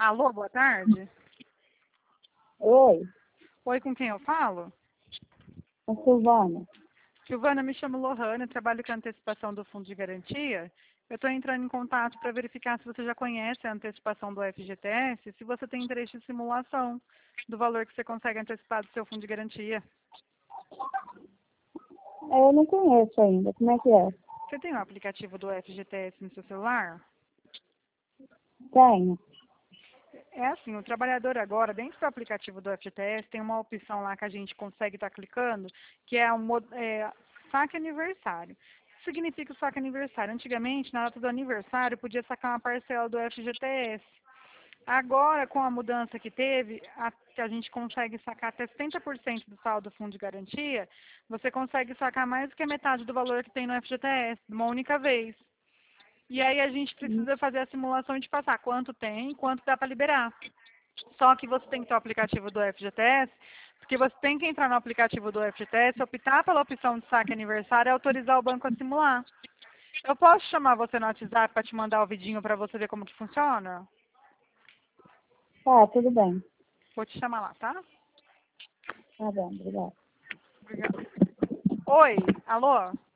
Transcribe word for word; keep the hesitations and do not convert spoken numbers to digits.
Alô, boa tarde. Oi, Oi, com quem eu falo? a Silvana. Silvana, me chamo Lohana, trabalho com a antecipação do Fundo de Garantia. Eu estou entrando em contato para verificar se você já conhece a antecipação do F G T S, se você tem interesse em simulação do valor que você consegue antecipar do seu Fundo de Garantia. Eu não conheço ainda, como é que é? Você tem o aplicativo do F G T S no seu celular? Tenho. É assim, o trabalhador agora, dentro do aplicativo do F G T S, tem uma opção lá que a gente consegue estar clicando, que é o mo- é, saque aniversário. O que significa o saque aniversário? Antigamente, na data do aniversário, podia sacar uma parcela do F G T S. Agora, com a mudança que teve, a, que a gente consegue sacar até setenta por cento do saldo do fundo de garantia, você consegue sacar mais do que a metade do valor que tem no F G T S, de uma única vez. E aí a gente Hum, precisa fazer a simulação de passar quanto tem e quanto dá para liberar. Só que você tem que ter o aplicativo do F G T S, porque você tem que entrar no aplicativo do F G T S, optar pela opção de saque aniversário e autorizar o banco a simular. Eu posso chamar você no WhatsApp para te mandar o vidinho para você ver como que funciona? Tá, tudo bem. Vou te chamar lá, tá? Tá bom, obrigada. Obrigada. Oi, alô?